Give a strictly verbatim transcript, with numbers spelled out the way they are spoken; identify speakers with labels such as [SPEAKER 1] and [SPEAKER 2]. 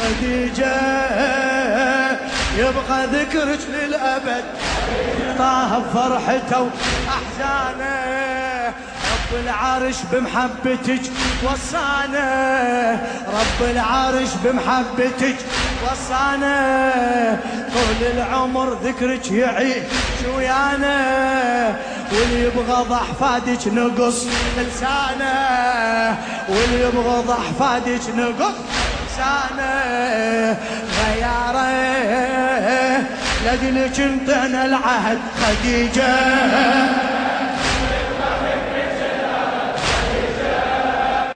[SPEAKER 1] خديجة يبقى ذكرك للأبد طه بفرحته وأحزانه رب العرش بمحبتك وصانا رب العرش بمحبتك وصانا طول العمر ذكرك يعيش ويانا واللي يبغض أحفادك نقص لسانه واللي يبغض أحفادك نقص لسانه غياره لأجلك انطينا العهد خديجة